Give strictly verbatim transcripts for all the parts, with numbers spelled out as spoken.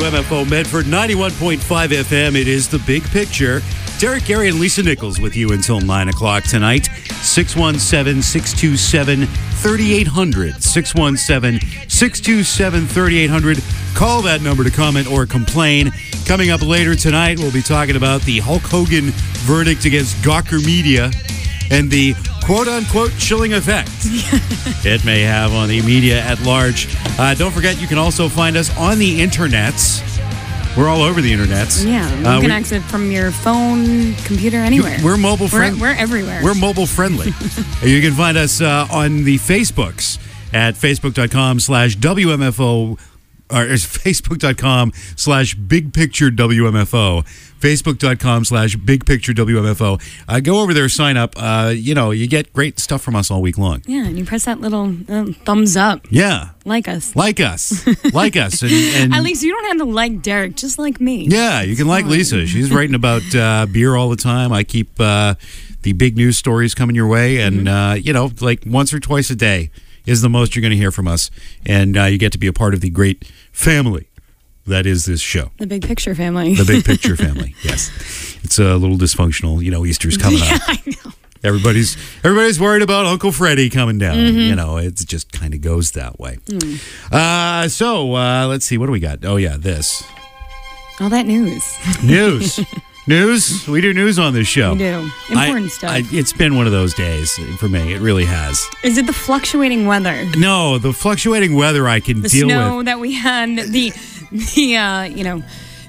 W M F O Medford, ninety-one point five F M. It is The Big Picture. Derek, Gary, and Lisa Nichols with you until nine o'clock tonight. six one seven, six two seven, three eight zero zero. six one seven, six two seven, three eight zero zero. Call that number to comment or complain. Coming up later tonight, we'll be talking about the Hulk Hogan verdict against Gawker Media and the quote-unquote chilling effect it may have on the media at large. Uh, don't forget, you can also find us on the internets. We're all over the internets. Yeah, you uh, can access it from your phone, computer, anywhere. We're mobile friendly. We're, we're everywhere. We're mobile friendly. You can find us uh, on the Facebooks at facebook.com slash WMFO or facebook.com slash big picture WMFO. Facebook.com slash big picture WMFO. Uh, go over there, sign up. Uh, you know, you get great stuff from us all week long. Yeah, and you press that little uh, thumbs up. Yeah. Like us. Like us. Like us. And, and at least you don't have to like Derek, just like me. Yeah, you can like Lisa. She's writing about uh, beer all the time. I keep uh, the big news stories coming your way. And, mm-hmm. uh, you know, like once or twice a day is the most you're going to hear from us. And uh, you get to be a part of the great family that is this show. The Big Picture family. The Big Picture family, yes. It's a little dysfunctional. You know, Easter's coming yeah, up. I know. Everybody's everybody's worried about Uncle Freddie coming down. Mm-hmm. You know, it just kind of goes that way. Mm. Uh, so, uh, let's see. What do we got? Oh, yeah, this. All that news. News. News. We do news on this show. We do. Important I, stuff. I, it's been one of those days for me. It really has. Is it the fluctuating weather? No, the fluctuating weather I can the deal with. The snow that we had, the, the uh, you know,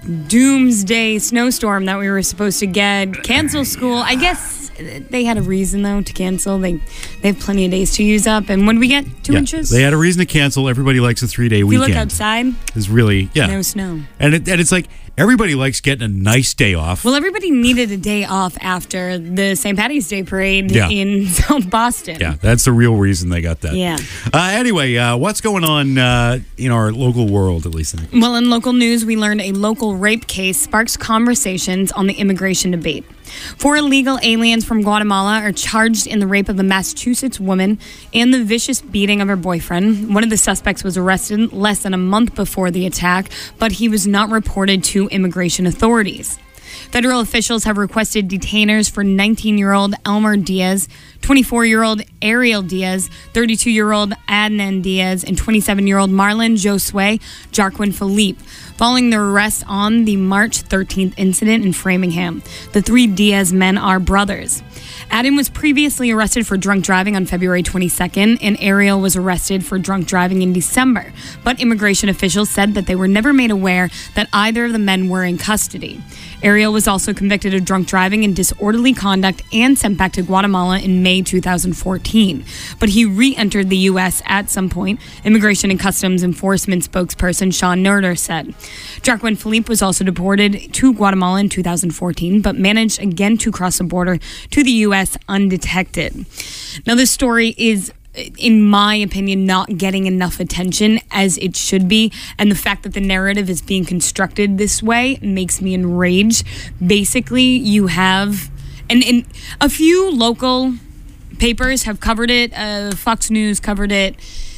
doomsday snowstorm that we were supposed to get, cancel school. I guess they had a reason, though, to cancel. They they have plenty of days to use up. And when we get two yeah, inches? They had a reason to cancel. Everybody likes a three-day if weekend. You look outside. It's really, yeah. No snow. And, it, and it's like, everybody likes getting a nice day off. Well, everybody needed a day off after the Saint Patty's Day parade yeah. in South Boston. Yeah, that's the real reason they got that. Yeah. Uh, anyway, uh, what's going on uh, in our local world, at least? Well, in local news, we learned a local rape case sparks conversations on the immigration debate. Four illegal aliens from Guatemala are charged in the rape of a Massachusetts woman and the vicious beating of her boyfriend. One of the suspects was arrested less than a month before the attack, but he was not reported to immigration authorities. Federal officials have requested detainers for nineteen-year-old Elmer Diaz, twenty-four-year-old Ariel Diaz, thirty-two-year-old Adnan Diaz, and twenty-seven-year-old Marlon Josue Jarquin Philippe, following their arrest on the March thirteenth incident in Framingham. The three Diaz men are brothers. Adam was previously arrested for drunk driving on February twenty-second, and Ariel was arrested for drunk driving in December. But immigration officials said that they were never made aware that either of the men were in custody. Ariel was also convicted of drunk driving and disorderly conduct and sent back to Guatemala in May two thousand fourteen. But he re-entered the U S at some point, Immigration and Customs Enforcement spokesperson Sean Nerder said. Jarquin Philippe was also deported to Guatemala in two thousand fourteen, but managed again to cross the border to the U S undetected. Now, this story is, in my opinion, not getting enough attention as it should be. And the fact that the narrative is being constructed this way makes me enraged. Basically, you have, and, and a few local papers have covered it. Uh, Fox News covered it.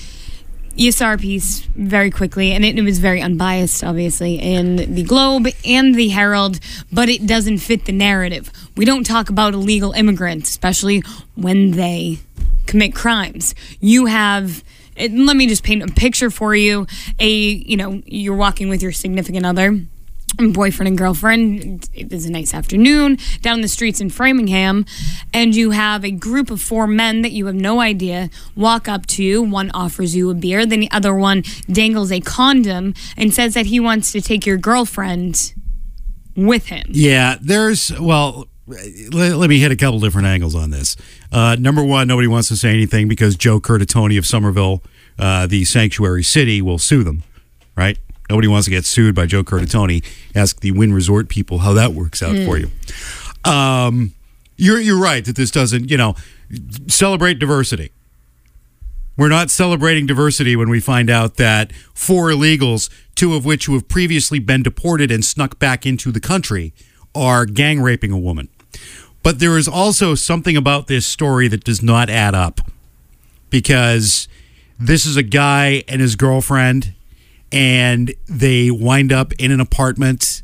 E S R piece very quickly, and it, it was very unbiased, obviously, in the Globe and the Herald, but it doesn't fit the narrative. We don't talk about illegal immigrants, especially when they commit crimes. You have, let me just paint a picture for you. A, you know, you're walking with your significant other, boyfriend and girlfriend. It was a nice afternoon down the streets in Framingham, and you have a group of four men that you have no idea walk up to you. One offers you a beer, then the other one dangles a condom and says that he wants to take your girlfriend with him. Yeah, there's, well, let, let me hit a couple different angles on this. Uh, number one, nobody wants to say anything because Joe Curtatone of Somerville, uh, the sanctuary city, will sue them, right? Nobody wants to get sued by Joe Curtatone. Ask the Wynn Resort people how that works out mm. for you. Um, you're you're right that this doesn't, you know, celebrate diversity. We're not celebrating diversity when we find out that four illegals, two of which who have previously been deported and snuck back into the country, are gang raping a woman. But there is also something about this story that does not add up, because this is a guy and his girlfriend, and they wind up in an apartment,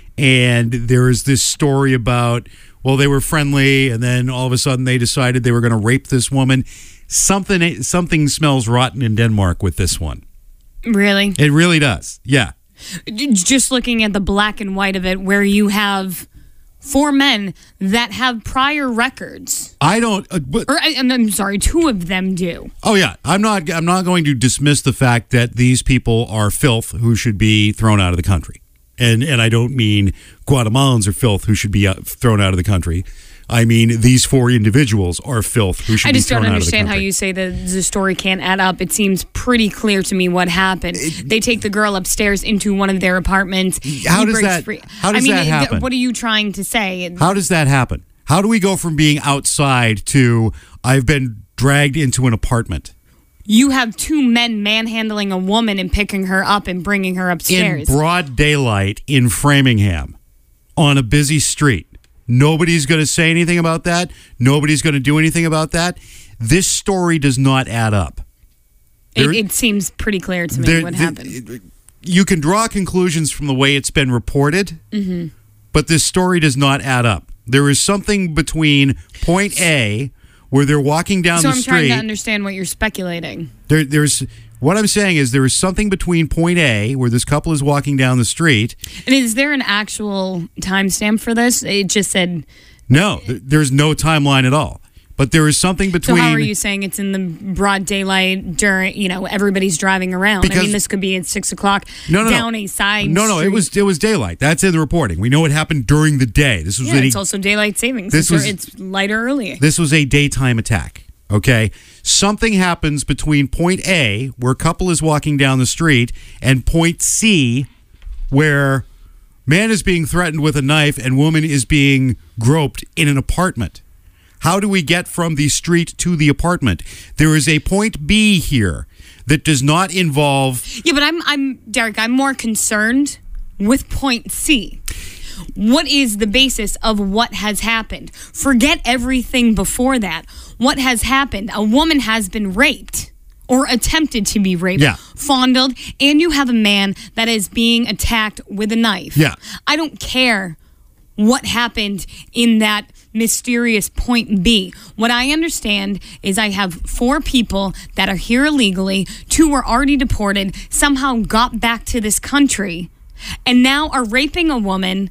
and there is this story about, well, they were friendly, and then all of a sudden they decided they were going to rape this woman. Something something smells rotten in Denmark with this one. Really? It really does. Yeah. Just looking at the black and white of it, where you have four men that have prior records. I don't. Uh, but, or I, I'm sorry, two of them do. Oh yeah, I'm not. I'm not going to dismiss the fact that these people are filth who should be thrown out of the country, and and I don't mean Guatemalans are filth who should be uh, thrown out of the country. I mean, these four individuals are filth who should I be just thrown don't out of the country. understand how you say that the story can't add up. It seems pretty clear to me what happened. It, they take the girl upstairs into one of their apartments. How does that? Free. How does I mean, that happen? What are you trying to say? How does that happen? How do we go from being outside to I've been dragged into an apartment? You have two men manhandling a woman and picking her up and bringing her upstairs in broad daylight in Framingham on a busy street. Nobody's going to say anything about that. Nobody's going to do anything about that. This story does not add up. There, it, it seems pretty clear to me there, what happened. There, you can draw conclusions from the way it's been reported, mm-hmm. but this story does not add up. There is something between point A, where they're walking down so the I'm street. So I'm trying to understand what you're speculating. There, there's... What I'm saying is there is something between point A, where this couple is walking down the street. And is there an actual timestamp for this? It just said... No, th- there's no timeline at all. But there is something between... So how are you saying it's in the broad daylight during, you know, everybody's driving around? Because, I mean, this could be at six o'clock no, no, down no. a side No, no, street. it was it was daylight. That's in the reporting. We know it happened during the day. This was yeah, a, it's also daylight savings. This it's, was, it's lighter early. This was a daytime attack. Okay, something happens between point A, where a couple is walking down the street, and point C, where man is being threatened with a knife and woman is being groped in an apartment. How do we get from the street to the apartment? There is a point B here that does not involve... Yeah, but I'm, I'm Derek, I'm more concerned with point C. What is the basis of what has happened? Forget everything before that. What has happened? A woman has been raped or attempted to be raped, yeah. fondled, and you have a man that is being attacked with a knife. Yeah. I don't care what happened in that mysterious point B. What I understand is I have four people that are here illegally, two were already deported, somehow got back to this country, and now are raping a woman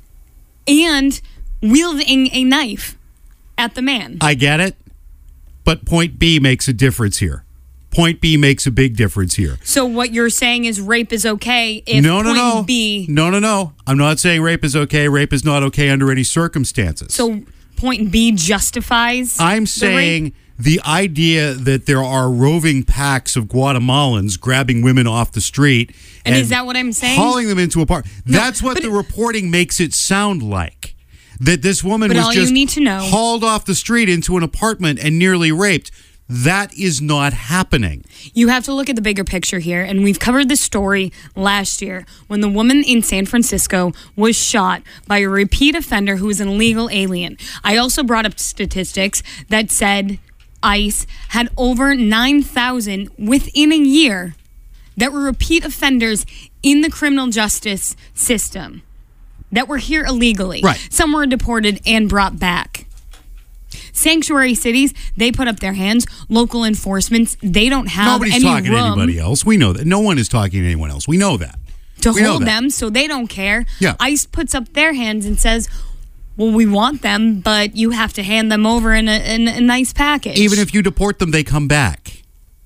and wielding a knife at the man. I get it, but point B makes a difference here. Point B makes a big difference here. So what you're saying is rape is okay if no, no, point no. B... No, no, no. I'm not saying rape is okay. Rape is not okay under any circumstances. So point B justifies I'm the saying rape? The idea that there are roving packs of Guatemalans grabbing women off the street and, and is that what I'm saying? Hauling them into a park. No, That's what the reporting makes it sound like. That this woman but was all just you need to know, hauled off the street into an apartment and nearly raped. That is not happening. You have to look at the bigger picture here, and we've covered this story last year when the woman in San Francisco was shot by a repeat offender who was an illegal alien. I also brought up statistics that said ICE had over nine thousand within a year that were repeat offenders in the criminal justice system that were here illegally. Right. Some were deported and brought back. Sanctuary cities, they put up their hands. Local enforcements, they don't have Nobody's any talking room to anybody else. We know that. No one is talking to anyone else. We know that. to we hold them, so they don't care. Yeah. ICE puts up their hands and says, well, we want them, but you have to hand them over in a, in a nice package. Even if you deport them, they come back.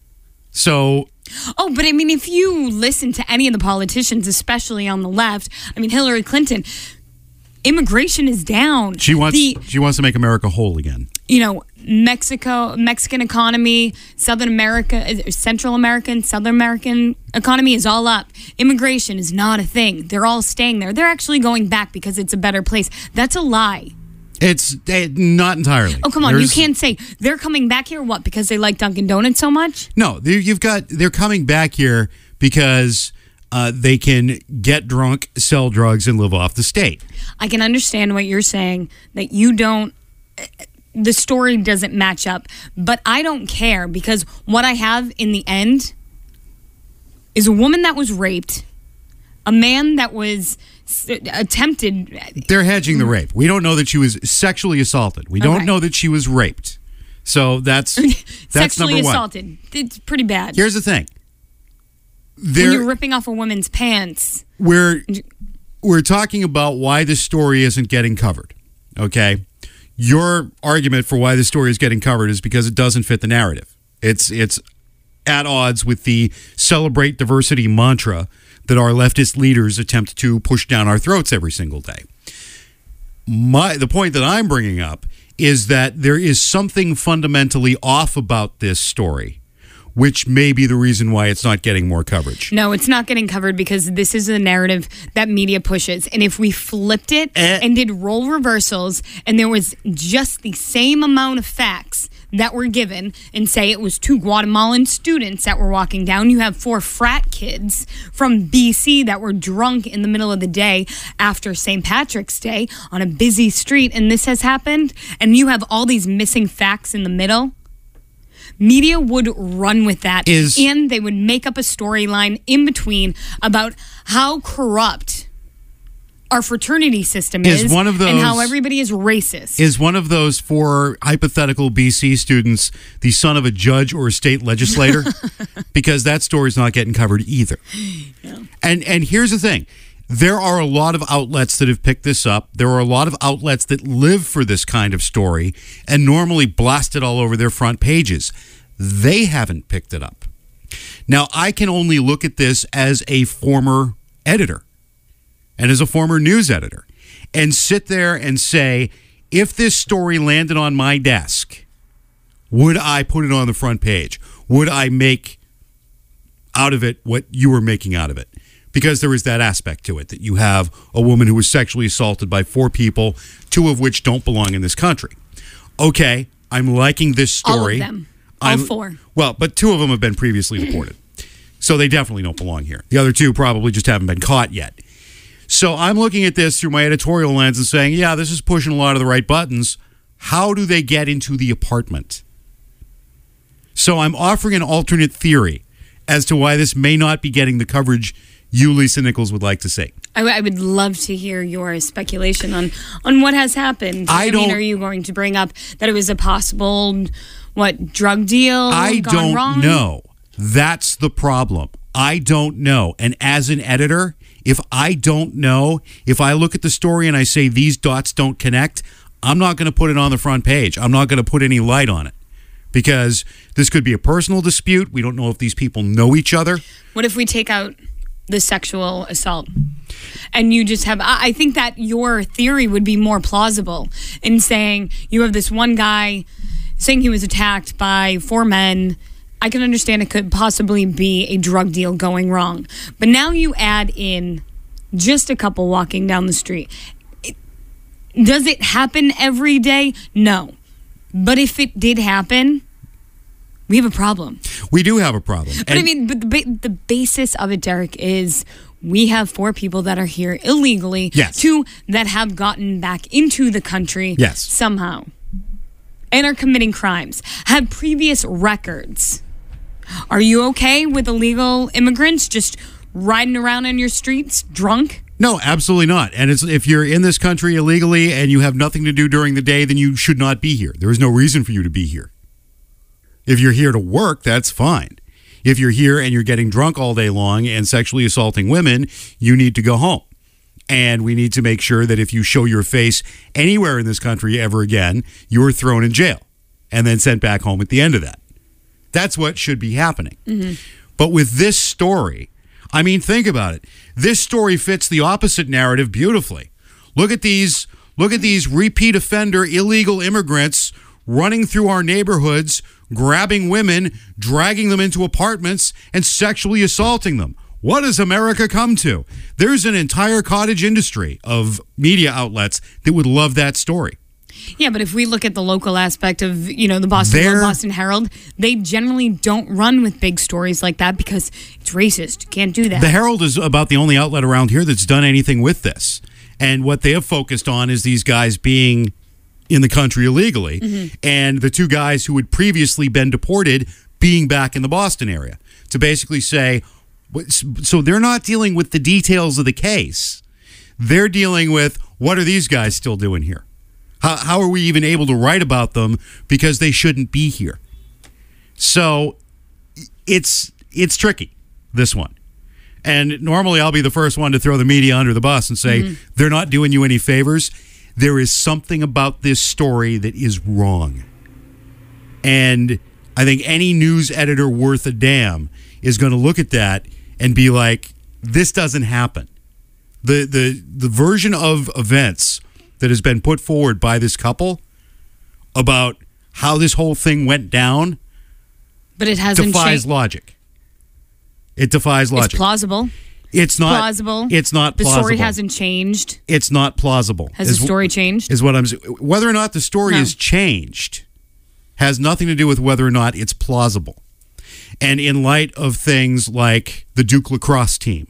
So... Oh, but I mean, if you listen to any of the politicians, especially on the left, I mean, Hillary Clinton, immigration is down. She wants the, she wants to make America whole again. You know, Mexico, Mexican economy, Southern America, Central American, Southern American economy is all up. Immigration is not a thing. They're all staying there. They're actually going back because it's a better place. That's a lie. It's uh, not entirely. Oh, come on. There's, you can't say they're coming back here, what, because they like Dunkin' Donuts so much? No, you've got, they're coming back here because uh, they can get drunk, sell drugs, and live off the state. I can understand what you're saying, that you don't, the story doesn't match up, but I don't care because what I have in the end is a woman that was raped, a man that was s- attempted. They're hedging the rape. We don't know that she was sexually assaulted. We don't Okay. know that she was raped. So that's that's sexually number one. assaulted. It's pretty bad. Here's the thing. when There, you're ripping off a woman's pants. we're we're talking about why this story isn't getting covered. Okay, your argument for why this story is getting covered is because it doesn't fit the narrative. It's it's at odds with the celebrate diversity mantra that our leftist leaders attempt to push down our throats every single day. My the point that I'm bringing up is that there is something fundamentally off about this story, which may be the reason why it's not getting more coverage. No, it's not getting covered because this is a narrative that media pushes. And if we flipped it Eh. and did role reversals and there was just the same amount of facts that were given and say it was two Guatemalan students that were walking down, you have four frat kids from B C that were drunk in the middle of the day after Saint Patrick's Day on a busy street, and this has happened, and you have all these missing facts in the middle. Media would run with that, Is- and they would make up a storyline in between about how corrupt our fraternity system Is is, one of and how those- everybody is racist. Is one of those four hypothetical B C students the son of a judge or a state legislator? Because that story's not getting covered either. And and here's the thing. There are a lot of outlets that have picked this up. There are a lot of outlets that live for this kind of story and normally blast it all over their front pages. They haven't picked it up. Now, I can only look at this as a former editor and as a former news editor and sit there and say, if this story landed on my desk, would I put it on the front page? Would I make out of it what you were making out of it? Because there is that aspect to it, that you have a woman who was sexually assaulted by four people, two of which don't belong in this country. Okay, I'm liking this story. All of them. All I'm- four. Well, but two of them have been previously deported. So they definitely don't belong here. The other two probably just haven't been caught yet. So I'm looking at this through my editorial lens and saying, yeah, this is pushing a lot of the right buttons. How do they get into the apartment? So I'm offering an alternate theory as to why this may not be getting the coverage you, Lisa Nichols, would like to see. I, w- I would love to hear your speculation on, on what has happened. I mean, don't- are you going to bring up that it was a possible, what, drug deal I gone don't wrong? know. That's the problem. I don't know. And as an editor, if I don't know, if I look at the story and I say these dots don't connect, I'm not going to put it on the front page. I'm not going to put any light on it because this could be a personal dispute. We don't know if these people know each other. What if we take out the sexual assault and you just have, I I think that your theory would be more plausible in saying you have this one guy saying he was attacked by four men. I can understand it could possibly be a drug deal going wrong. But now you add in just a couple walking down the street. It, does it happen every day? No. But if it did happen, we have a problem. We do have a problem. But I mean, but the, ba- the basis of it, Derek, is we have four people that are here illegally. Yes. Two that have gotten back into the country Yes. somehow and are committing crimes, have previous records. Are you okay with illegal immigrants just riding around on your streets drunk? No, absolutely not. And it's, if you're in this country illegally and you have nothing to do during the day, then you should not be here. There is no reason for you to be here. If you're here to work, that's fine. If you're here and you're getting drunk all day long and sexually assaulting women, you need to go home. And we need to make sure that if you show your face anywhere in this country ever again, you are thrown in jail and then sent back home at the end of that. That's what should be happening. Mm-hmm. But with this story, I mean, think about it. This story fits the opposite narrative beautifully. Look at these, look at these repeat offender illegal immigrants running through our neighborhoods, grabbing women, dragging them into apartments, and sexually assaulting them. What does America come to? There's an entire cottage industry of media outlets that would love that story. Yeah, but if we look at the local aspect of, you know, the Boston They're- Globe, Boston Herald, they generally don't run with big stories like that because it's racist. You can't do that. The Herald is about the only outlet around here that's done anything with this. And what they have focused on is these guys being in the country illegally, mm-hmm. and the two guys who had previously been deported being back in the Boston area to basically say, So they're not dealing with the details of the case. They're dealing with, what are these guys still doing here? How, how are we even able to write about them because they shouldn't be here? So it's it's tricky, this one. And normally I'll be the first one to throw the media under the bus and say, mm-hmm. they're not doing you any favors. There is something about this story that is wrong. And I think any news editor worth a damn is going to look at that and be like, this doesn't happen. The, the, the version of events that has been put forward by this couple about how this whole thing went down but it hasn't defies changed. logic. It defies logic. It's plausible. It's not plausible. It's not plausible. The story hasn't changed. It's not plausible. Has is, the story changed? Is what I'm whether or not the story no. is changed has nothing to do with whether or not it's plausible. And in light of things like the Duke lacrosse team,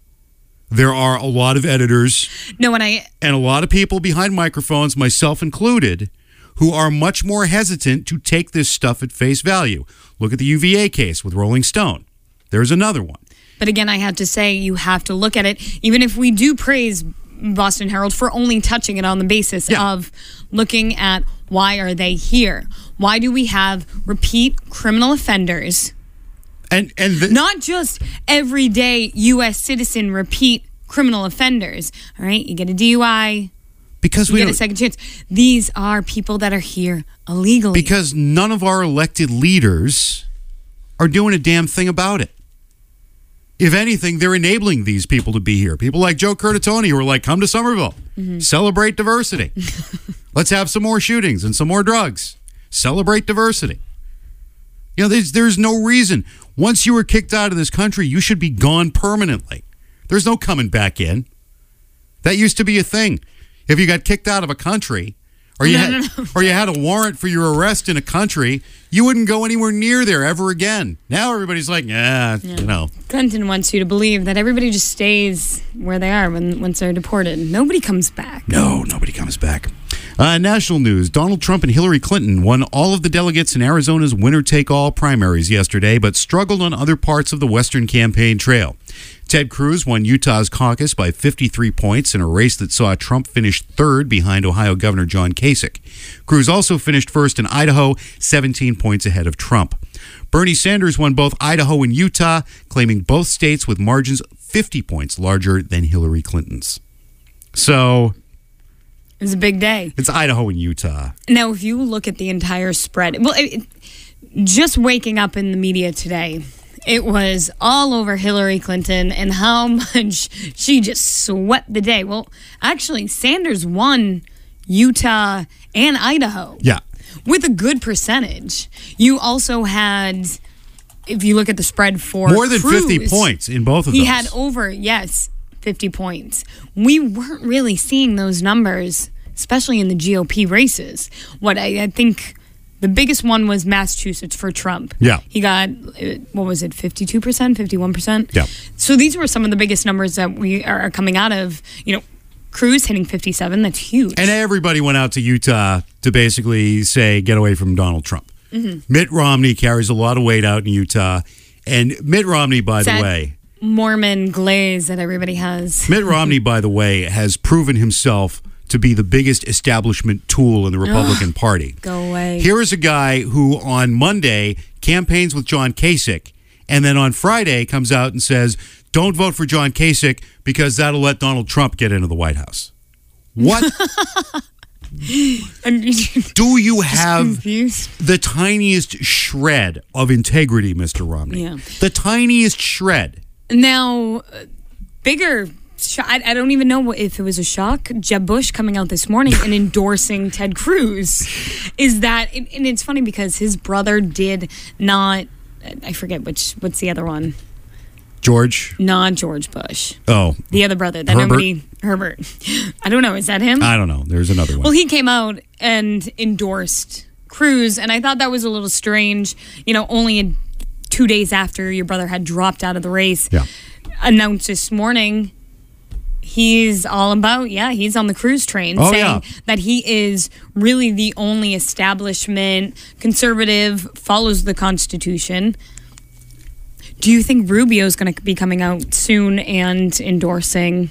there are a lot of editors no, and, I, and a lot of people behind microphones, myself included, who are much more hesitant to take this stuff at face value. Look at the U V A case with Rolling Stone. There's another one. But again, I have to say, you have to look at it, even if we do praise Boston Herald for only touching it on the basis yeah. of looking at why are they here? Why do we have repeat criminal offenders? And and the- Not just everyday U S citizen repeat criminal offenders. All right, you get a D U I. Because you we get don't, a second chance. These are people that are here illegally. Because none of our elected leaders are doing a damn thing about it. If anything, they're enabling these people to be here. People like Joe Curtatone who are like, come to Somerville. Mm-hmm. Celebrate diversity. Let's have some more shootings and some more drugs. Celebrate diversity. You know, there's, there's no reason. Once you were kicked out of this country, you should be gone permanently. There's no coming back in. That used to be a thing. If you got kicked out of a country, or you, no, had, no, no. or you had a warrant for your arrest in a country, you wouldn't go anywhere near there ever again. Now everybody's like, yeah, yeah. you know. Clinton wants you to believe that everybody just stays where they are when once they're deported. Nobody comes back. No, nobody comes back. Uh, national news, Donald Trump and Hillary Clinton won all of the delegates in Arizona's winner-take-all primaries yesterday, but struggled on other parts of the Western campaign trail. Ted Cruz won Utah's caucus by fifty-three points in a race that saw Trump finish third behind Ohio Governor John Kasich. Cruz also finished first in Idaho, seventeen points ahead of Trump. Bernie Sanders won both Idaho and Utah, claiming both states with margins fifty points larger than Hillary Clinton's. So it was a big day. It's Idaho and Utah. Now, if you look at the entire spread, well, it, just waking up in the media today, it was all over Hillary Clinton and how much she just swept the day. Well, actually, Sanders won Utah and Idaho. Yeah. With a good percentage. You also had, if you look at the spread for more than Cruz, fifty points in both of he those. He had over, yes, fifty points. We weren't really seeing those numbers, especially in the G O P races. What I, I think the biggest one was Massachusetts for Trump. Yeah. He got, what was it, fifty-two percent, fifty-one percent? Yeah. So these were some of the biggest numbers that we are coming out of. You know, Cruz hitting fifty-seven, that's huge. And everybody went out to Utah to basically say, get away from Donald Trump. Mm-hmm. Mitt Romney carries a lot of weight out in Utah. And Mitt Romney, by it's the that way... Mormon glaze that everybody has. Mitt Romney, by the way, has proven himself to be the biggest establishment tool in the Republican Ugh, Party. Go away. Here is a guy who on Monday campaigns with John Kasich, and then on Friday comes out and says, don't vote for John Kasich because that'll let Donald Trump get into the White House. What? Do you have confused. the tiniest shred of integrity, Mister Romney? Yeah. The tiniest shred. Now, bigger... I, I don't even know if it was a shock. Jeb Bush coming out this morning and endorsing Ted Cruz. Is that, and it's funny because his brother did not, I forget which, what's the other one? George? Not George Bush. Oh. The other brother that Herbert? nobody, Herbert. I don't know, is that him? I don't know. There's another one. Well, he came out and endorsed Cruz, and I thought that was a little strange. You know, only in two days after your brother had dropped out of the race. Yeah. Announced this morning he's all about, yeah, he's on the Cruz train, oh, saying yeah. that he is really the only establishment, conservative, follows the Constitution. Do you think Rubio's going to be coming out soon and endorsing?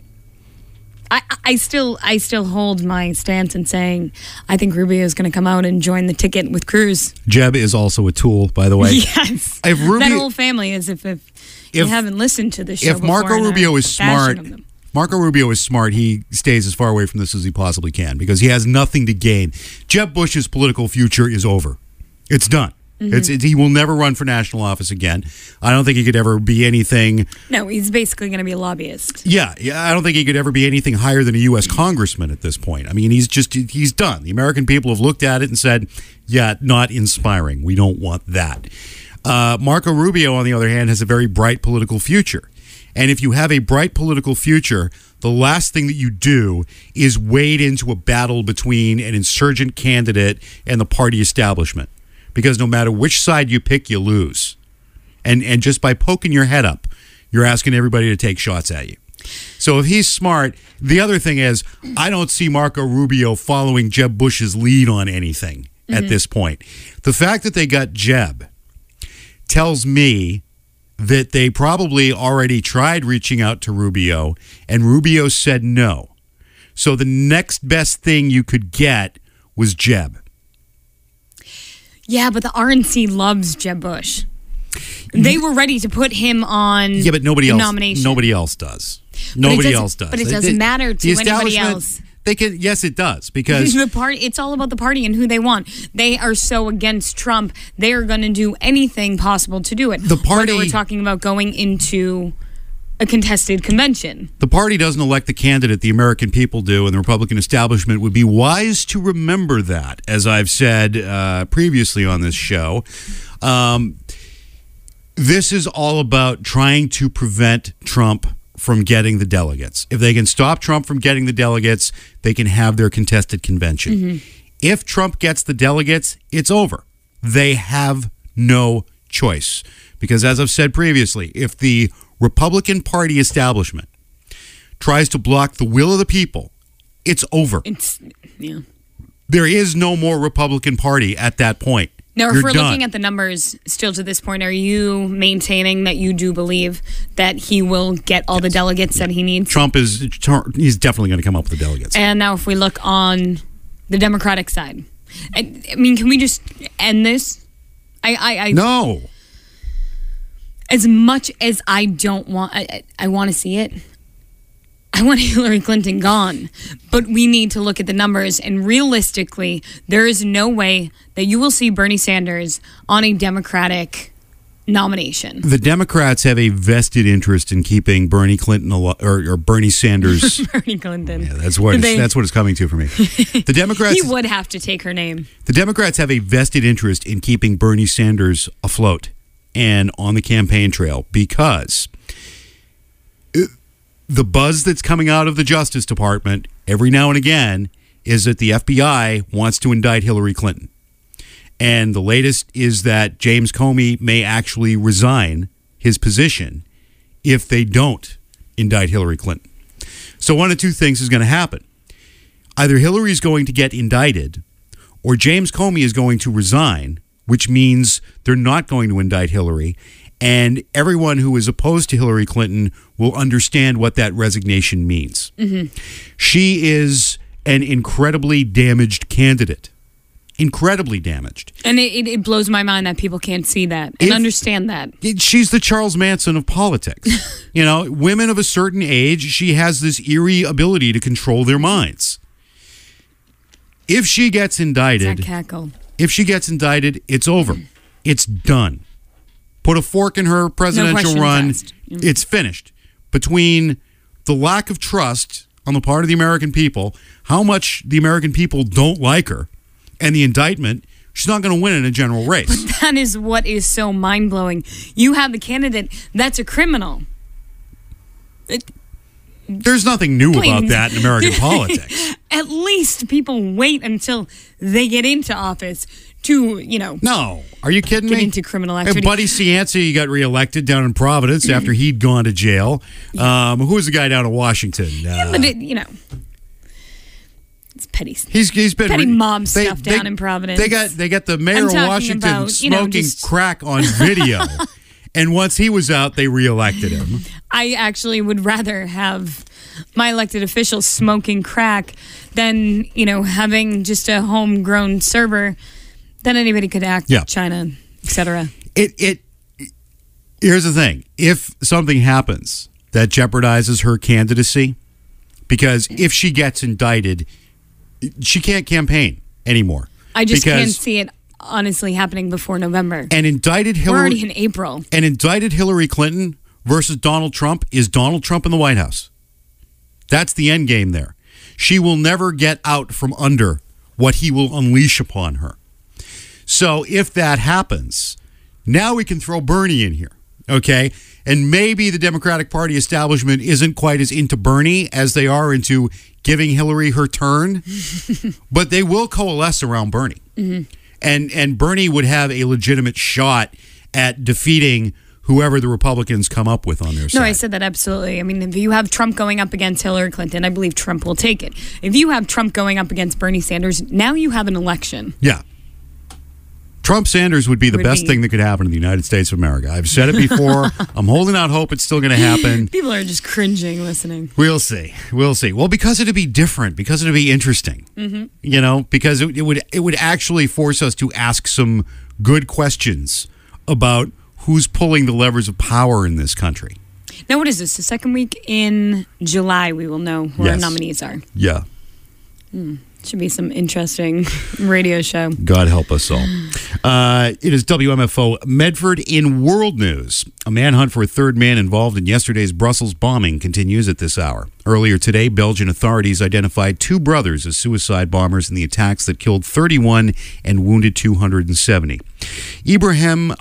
I, I still I still hold my stance in saying I think Rubio is going to come out and join the ticket with Cruz. Jeb is also a tool, by the way. Yes. If Rubio, that whole family is if, if, if you haven't listened to the show If Marco Rubio is smart, them. Marco Rubio is smart, he stays as far away from this as he possibly can because he has nothing to gain. Jeb Bush's political future is over. It's done. Mm-hmm. It's, it, he will never run for national office again. I don't think he could ever be anything. No, he's basically going to be a lobbyist. Yeah, yeah. I don't think he could ever be anything higher than a U S congressman at this point. I mean, he's just, he's done. The American people have looked at it and said, yeah, not inspiring. We don't want that. Uh, Marco Rubio, on the other hand, has a very bright political future. And if you have a bright political future, the last thing that you do is wade into a battle between an insurgent candidate and the party establishment. Because no matter which side you pick, you lose. And and just by poking your head up, you're asking everybody to take shots at you. So if he's smart, the other thing is, I don't see Marco Rubio following Jeb Bush's lead on anything mm-hmm. at this point. The fact that they got Jeb tells me that they probably already tried reaching out to Rubio, and Rubio said no. So the next best thing you could get was Jeb. Yeah, but the R N C loves Jeb Bush. They were ready to put him on yeah, but nobody else, nomination. Nobody else does. Nobody else does. But it doesn't they, matter to the anybody else. They can, yes, it does because the party. It's all about the party and who they want. They are so against Trump. They are going to do anything possible to do it. The party. Whether we're talking about going into a contested convention. The party doesn't elect the candidate, the American people do, and the Republican establishment would be wise to remember that, as I've said uh, previously on this show. Um, this is all about trying to prevent Trump from getting the delegates. If they can stop Trump from getting the delegates, they can have their contested convention. Mm-hmm. If Trump gets the delegates, it's over. They have no choice. Because as I've said previously, if the Republican Party establishment tries to block the will of the people, it's over. It's, yeah. There is no more Republican Party at that point. Now, if You're we're done. looking at the numbers still to this point, are you maintaining that you do believe that he will get all yes. the delegates that he needs? Trump is he's definitely going to come up with the delegates. And now if we look on the Democratic side, I, I mean, can we just end this? I, I, I No. As much as I don't want, I, I, I want to see it. I want Hillary Clinton gone. But we need to look at the numbers. And realistically, there is no way that you will see Bernie Sanders on a Democratic nomination. The Democrats have a vested interest in keeping Bernie Clinton al- or, or Bernie Sanders. Bernie Clinton. Yeah, that's what it's, they, that's what it's coming to for me. The Democrats. He would have to take her name. The Democrats have a vested interest in keeping Bernie Sanders afloat and on the campaign trail because the buzz that's coming out of the Justice Department every now and again is that the F B I wants to indict Hillary Clinton. And the latest is that James Comey may actually resign his position if they don't indict Hillary Clinton. So one of two things is going to happen. Either Hillary's going to get indicted or James Comey is going to resign, which means they're not going to indict Hillary, and everyone who is opposed to Hillary Clinton will understand what that resignation means. Mm-hmm. She is an incredibly damaged candidate. Incredibly damaged. And it, it blows my mind that people can't see that and if, understand that. It, she's the Charles Manson of politics. You know, women of a certain age, she has this eerie ability to control their minds. If she gets indicted... That cackle. If she gets indicted, it's over. It's done. Put a fork in her presidential no run. Asked. It's finished. Between the lack of trust on the part of the American people, how much the American people don't like her, and the indictment, she's not going to win in a general race. But that is what is so mind-blowing. You have the candidate that's a criminal. It, There's nothing new Please. about that in American politics. At least people wait until they get into office to, you know... No. Are you kidding get me? Get into criminal activity. Hey, Buddy Cianci got reelected down in Providence after he'd gone to jail. Um, who was the guy down in Washington? Yeah, uh, but, it, you know... It's petty. He's he's been petty mob they, stuff they, down in Providence. They got they got the mayor of Washington about, smoking you know, just... crack on video, And once he was out, they reelected him. I actually would rather have my elected officials smoking crack than, you know, having just a homegrown server that anybody could act, yeah. China, et cetera. It, it, here's the thing. If something happens that jeopardizes her candidacy, because if she gets indicted, she can't campaign anymore. I just can't see it honestly happening before November. And indicted Hillary, We're already in April. And indicted Hillary Clinton versus Donald Trump is Donald Trump in the White House. That's the end game there. She will never get out from under what he will unleash upon her. So if that happens, now we can throw Bernie in here, okay? And maybe the Democratic Party establishment isn't quite as into Bernie as they are into giving Hillary her turn, but they will coalesce around Bernie. Mm-hmm. And and Bernie would have a legitimate shot at defeating whoever the Republicans come up with on their side. No, I said that absolutely. I mean, if you have Trump going up against Hillary Clinton, I believe Trump will take it. If you have Trump going up against Bernie Sanders, now you have an election. Yeah. Trump Sanders would be the would best be. thing that could happen in the United States of America. I've said it before. I'm holding out hope it's still going to happen. People are just cringing listening. We'll see. We'll see. Well, because it'd be different, because it'd be interesting. Mm-hmm. You know, because it, it would it would actually force us to ask some good questions about who's pulling the levers of power in this country. Now, what is this? The second week in July, we will know who yes. our nominees are. Yeah. Hmm. Should be some interesting radio show. God help us all. Uh, it is W M F O Medford in world news. A manhunt for a third man involved in yesterday's Brussels bombing continues at this hour. Earlier today, Belgian authorities identified two brothers as suicide bombers in the attacks that killed thirty-one and wounded two hundred seventy. Ibrahim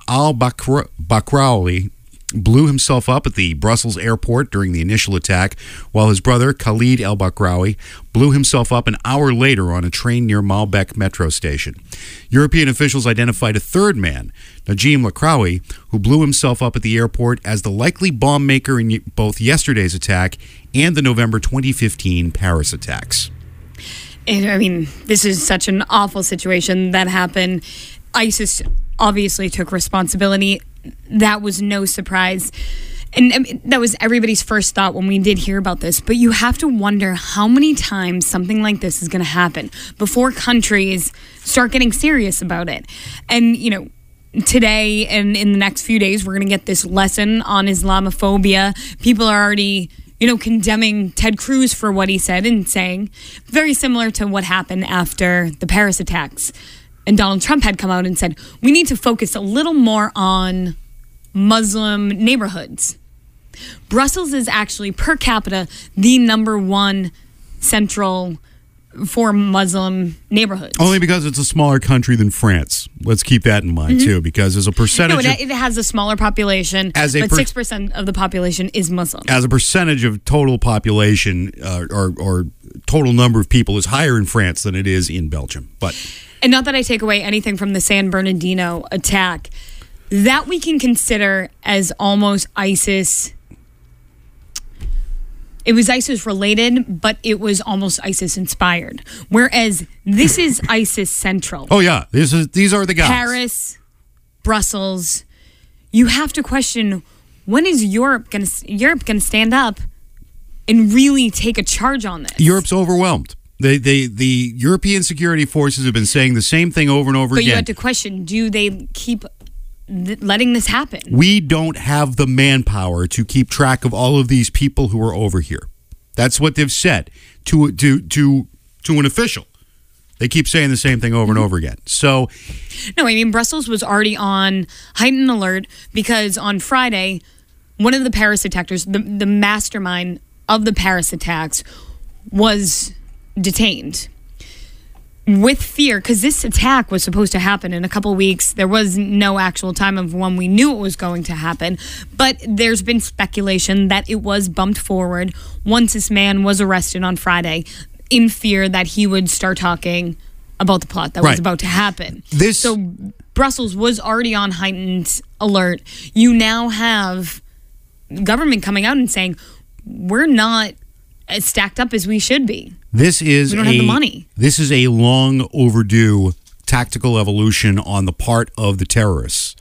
al-Bakraoui blew himself up at the Brussels airport during the initial attack, while his brother, Khalid al-Bakraoui, blew himself up an hour later on a train near Malbec metro station. European officials identified a third man, Najim Lakraoui, who blew himself up at the airport as the likely bomb maker in both yesterday's attack and the November twenty fifteen Paris attacks. And, I mean, this is such an awful situation that happened. ISIS obviously took responsibility. That was no surprise. And I mean, that was everybody's first thought when we did hear about this. But you have to wonder how many times something like this is going to happen before countries start getting serious about it. And, you know, today and in the next few days, we're going to get this lesson on Islamophobia. People are already, you know, condemning Ted Cruz for what he said and saying, very similar to what happened after the Paris attacks. And Donald Trump had come out and said, we need to focus a little more on Muslim neighborhoods. Brussels is actually, per capita, the number one central for Muslim neighborhoods. Only because it's a smaller country than France. Let's keep that in mind, mm-hmm. too, because as a percentage... No, it, it has a smaller population, as a but per, six percent of the population is Muslim. As a percentage of total population, uh, or, or total number of people is higher in France than it is in Belgium, but... And not that I take away anything from the San Bernardino attack, that we can consider as almost ISIS. It was ISIS related, but it was almost ISIS inspired. Whereas this is ISIS central. Oh yeah, this is these are the guys. Paris, Brussels. You have to question, when is Europe going to Europe going to stand up and really take a charge on this? Europe's overwhelmed. They, they, the European security forces have been saying the same thing over and over but again. But you have to question, do they keep th- letting this happen? We don't have the manpower to keep track of all of these people who are over here. That's what they've said to to to to an official. They keep saying the same thing over and over again. So, no, I mean, Brussels was already on heightened alert because on Friday, one of the Paris attackers, the, the mastermind of the Paris attacks, was detained with fear, because this attack was supposed to happen in a couple weeks. There was no actual time of when we knew it was going to happen, but there's been speculation that it was bumped forward once this man was arrested on Friday, in fear that he would start talking about the plot that right. was about to happen. This so Brussels was already on heightened alert. You now have government coming out and saying, we're not as stacked up as we should be. This is we don't a, have the money. This is a long overdue tactical evolution on the part of the terrorists,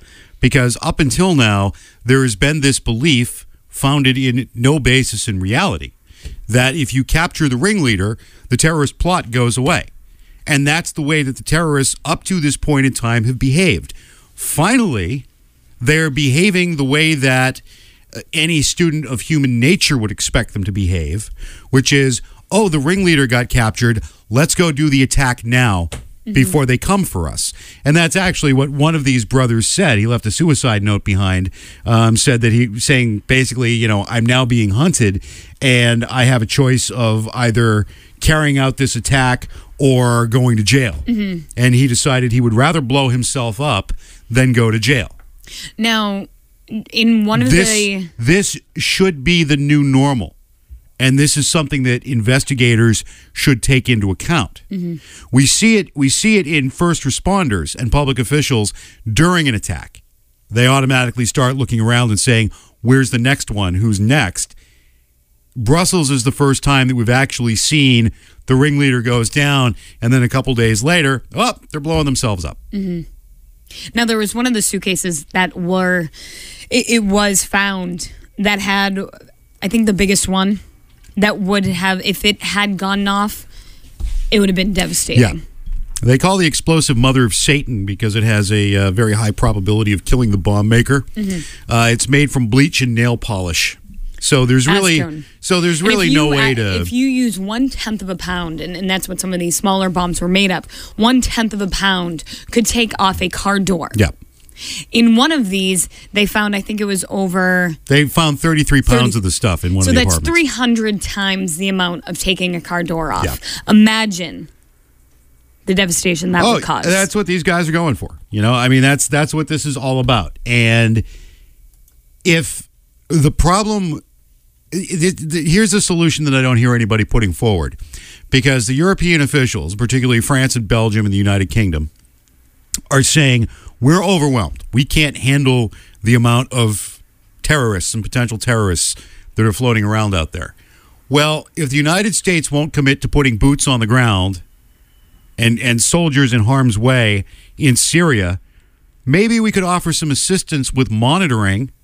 Because up until now, there has been this belief founded in no basis in reality that if you capture the ringleader, the terrorist plot goes away. And that's the way that the terrorists up to this point in time have behaved. Finally, they're behaving the way that any student of human nature would expect them to behave, which is, oh, the ringleader got captured. Let's go do the attack now before they come for us. And that's actually what one of these brothers said. He left a suicide note behind, um, said that he saying basically, you know, I'm now being hunted and I have a choice of either carrying out this attack or going to jail. Mm-hmm. And he decided he would rather blow himself up than go to jail. Now, in one of this, the... This should be the new normal. And this is something that investigators should take into account. Mm-hmm. We see it we see it in first responders and public officials during an attack. They automatically start looking around and saying, where's the next one? Who's next? Brussels is the first time that we've actually seen the ringleader goes down, and then a couple days later, oh, they're blowing themselves up. Mm-hmm. Now, there was one of the suitcases that were, it, it was found that had, I think the biggest one, that would have, if it had gone off, it would have been devastating. Yeah. They call the explosive mother of Satan because it has a uh, very high probability of killing the bomb maker. Mm-hmm. Uh, it's made from bleach and nail polish. So there's really, Acetone. so there's really you, no way to. If you use one tenth of a pound, and, and that's what some of these smaller bombs were made of, one tenth of a pound could take off a car door. Yeah. In one of these, they found, I think it was over... They found thirty-three pounds thirty, of the stuff in one so of the apartments. apartments. So that's three hundred times the amount of taking a car door off. Yeah. Imagine the devastation that oh, would cause. That's what these guys are going for. You know, I mean, that's that's what this is all about. And if the problem... Here's a solution that I don't hear anybody putting forward. Because the European officials, particularly France and Belgium and the United Kingdom, are saying... We're overwhelmed. We can't handle the amount of terrorists and potential terrorists that are floating around out there. Well, if the United States won't commit to putting boots on the ground and, and soldiers in harm's way in Syria, maybe we could offer some assistance with monitoring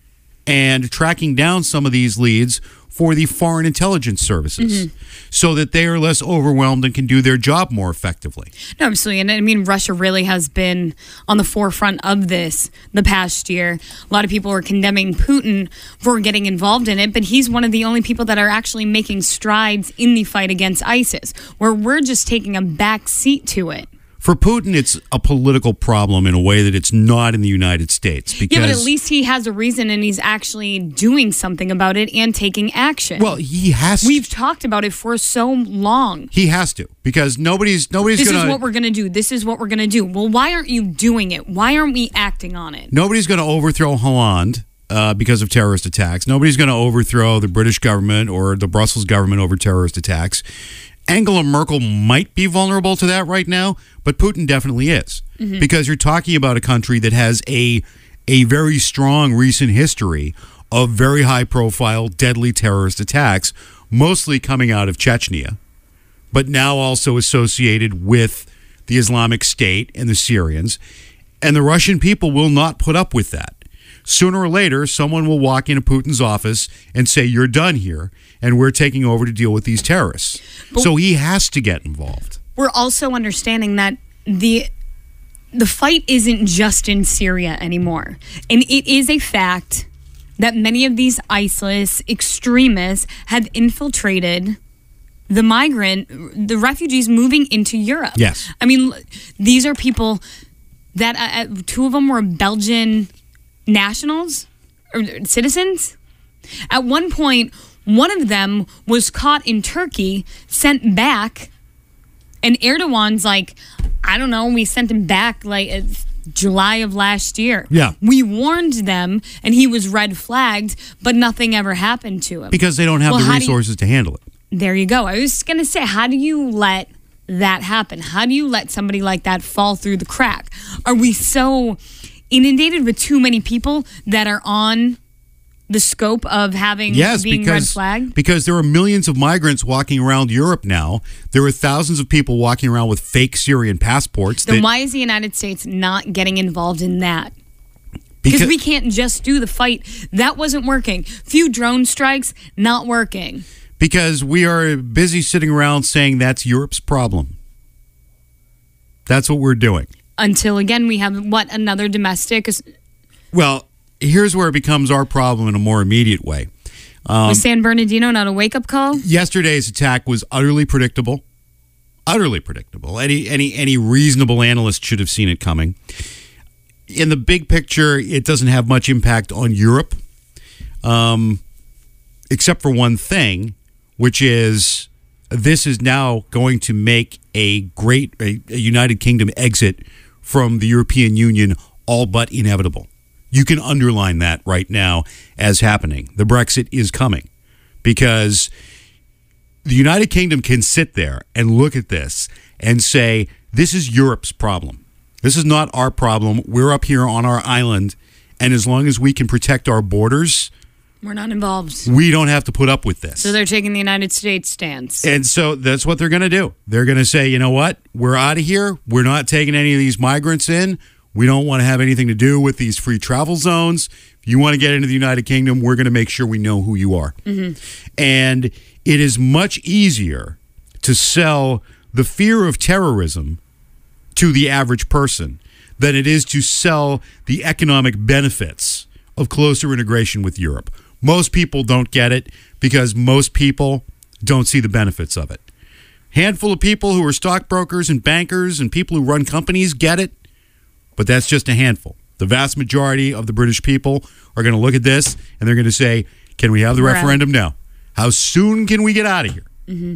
and tracking down some of these leads for the foreign intelligence services mm-hmm. so that they are less overwhelmed and can do their job more effectively. No, absolutely. And I mean, Russia really has been on the forefront of this the past year. A lot of people are condemning Putin for getting involved in it, but he's one of the only people that are actually making strides in the fight against ISIS, where we're just taking a back seat to it. For Putin, it's a political problem in a way that it's not in the United States. Because, yeah, but at least he has a reason and he's actually doing something about it and taking action. Well, he has to. We've talked about it for so long. He has to, because nobody's nobody's This gonna, is what we're going to do. This is what we're going to do. Well, why aren't you doing it? Why aren't we acting on it? Nobody's going to overthrow Hollande uh, because of terrorist attacks. Nobody's going to overthrow the British government or the Brussels government over terrorist attacks. Angela Merkel might be vulnerable to that right now, but Putin definitely is. Mm-hmm. Because you're talking about a country that has a a very strong recent history of very high-profile, deadly terrorist attacks, mostly coming out of Chechnya, but now also associated with the Islamic State and the Syrians. And the Russian people will not put up with that. Sooner or later, someone will walk into Putin's office and say, you're done here, and we're taking over to deal with these terrorists. But so he has to get involved. We're also understanding that the the fight isn't just in Syria anymore. And it is a fact that many of these ISIS extremists have infiltrated the migrant, the refugees moving into Europe. Yes. I mean, these are people that, uh, two of them were Belgian nationals or citizens. At one point, one of them was caught in Turkey, sent back, and Erdogan's like, I don't know, we sent him back like uh, July of last year. Yeah. We warned them, and he was red flagged, but nothing ever happened to him. Because they don't have well, the resources you, to handle it. There you go. I was going to say, how do you let that happen? How do you let somebody like that fall through the crack? Are we so inundated with too many people that are on the scope of having yes, being because, red flag? Because there are millions of migrants walking around Europe now. There are thousands of people walking around with fake Syrian passports. Then that, why is the United States not getting involved in that? Because we can't just do the fight. That wasn't working. Few drone strikes, not working. Because we are busy sitting around saying that's Europe's problem. That's what we're doing. Until, again, we have, what, another domestic? Well, here's where it becomes our problem in a more immediate way. Um, was San Bernardino not a wake-up call? Yesterday's attack was utterly predictable. Utterly predictable. Any any any reasonable analyst should have seen it coming. In the big picture, it doesn't have much impact on Europe, um, except for one thing, which is this is now going to make a great a, a United Kingdom exit from the European Union all but inevitable. You can underline that right now as happening. The Brexit is coming because the United Kingdom can sit there and look at this and say, this is Europe's problem. This is not our problem. We're up here on our island, and as long as we can protect our borders, we're not involved. We don't have to put up with this. So they're taking the United States stance. And so that's what they're going to do. They're going to say, you know what? We're out of here. We're not taking any of these migrants in. We don't want to have anything to do with these free travel zones. If you want to get into the United Kingdom, we're going to make sure we know who you are. Mm-hmm. And it is much easier to sell the fear of terrorism to the average person than it is to sell the economic benefits of closer integration with Europe. Most people don't get it because most people don't see the benefits of it. Handful of people who are stockbrokers and bankers and people who run companies get it, but that's just a handful. The vast majority of the British people are going to look at this and they're going to say, can we have the We're referendum out. now? How soon can we get out of here? Mm-hmm.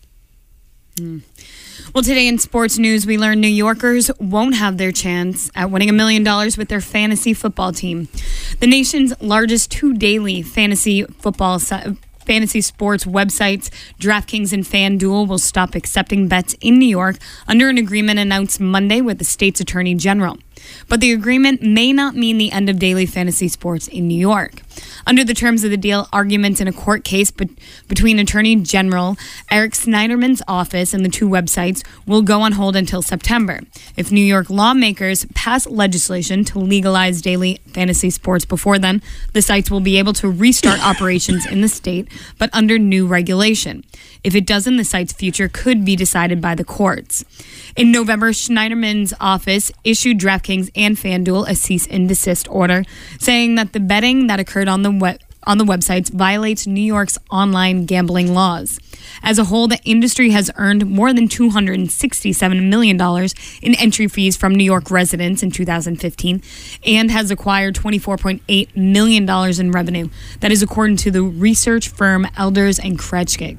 Mm. Well, today in sports news, we learned New Yorkers won't have their chance at winning a million dollars with their fantasy football team. The nation's largest two daily fantasy football si- fantasy sports websites, DraftKings and FanDuel, will stop accepting bets in New York under an agreement announced Monday with the state's attorney general. But the agreement may not mean the end of daily fantasy sports in New York. Under the terms of the deal, arguments in a court case be- between Attorney General Eric Snyderman's office and the two websites will go on hold until September. If New York lawmakers pass legislation to legalize daily fantasy sports before then, the sites will be able to restart operations in the state, but under new regulation. If it doesn't, the site's future could be decided by the courts. In November, Schneiderman's office issued DraftKings and FanDuel a cease and desist order, saying that the betting that occurred on the web on the websites violates New York's online gambling laws. As a whole, the industry has earned more than two hundred sixty-seven million dollars in entry fees from New York residents in two thousand fifteen and has acquired twenty-four point eight million dollars in revenue. That is according to the research firm Elders and Kretschke.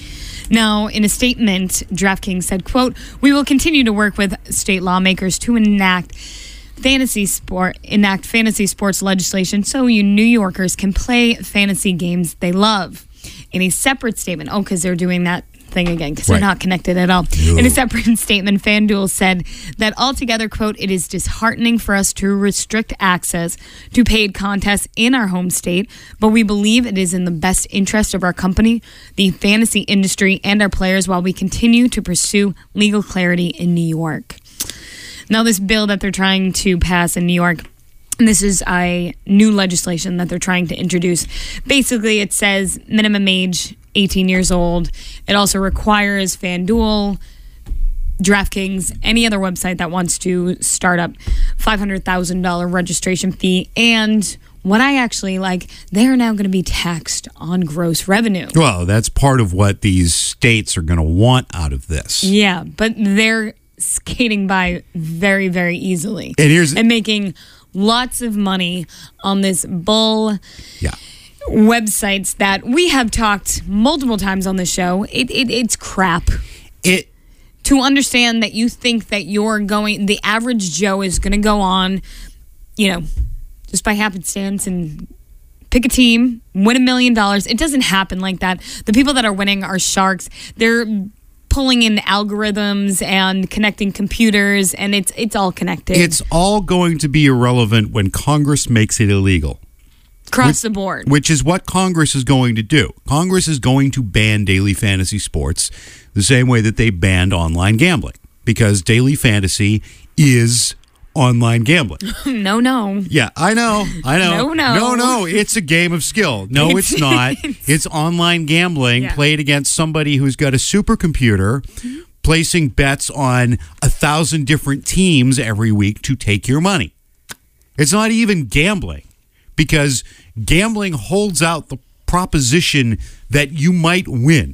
Now, in a statement, DraftKings said, quote, "We will continue to work with state lawmakers to enact fantasy sport enact fantasy sports legislation so you New Yorkers can play fantasy games they love." In a separate statement, oh, because they're doing that thing again, because right. they're not connected at all. No. In a separate statement, FanDuel said that altogether, quote, "It is disheartening for us to restrict access to paid contests in our home state, but we believe it is in the best interest of our company, the fantasy industry, and our players while we continue to pursue legal clarity in New York." Now, this bill that they're trying to pass in New York, this is a new legislation that they're trying to introduce. Basically, it says minimum age eighteen years old. It also requires FanDuel, DraftKings, any other website that wants to start up five hundred thousand dollars registration fee. And what I actually like, they're now going to be taxed on gross revenue. Well, that's part of what these states are going to want out of this. Yeah, but they're skating by very, very easily. And here's and making lots of money on this bull yeah. websites that we have talked multiple times on the show. It, it it's crap. It to understand that you think that you're going, the average Joe is going to go on, you know, just by happenstance and pick a team, win a million dollars. It doesn't happen like that. The people that are winning are sharks. They're pulling in algorithms and connecting computers, and it's it's all connected. It's all going to be irrelevant when Congress makes it illegal. Across which, the board. Which is what Congress is going to do. Congress is going to ban daily fantasy sports the same way that they banned online gambling, because daily fantasy is online gambling. No, no. Yeah, I know. I know. No, no. No, no. It's a game of skill. No, it's, it's not. It's online gambling yeah. played against somebody who's got a supercomputer mm-hmm. placing bets on a thousand different teams every week to take your money. It's not even gambling because gambling holds out the proposition that you might win.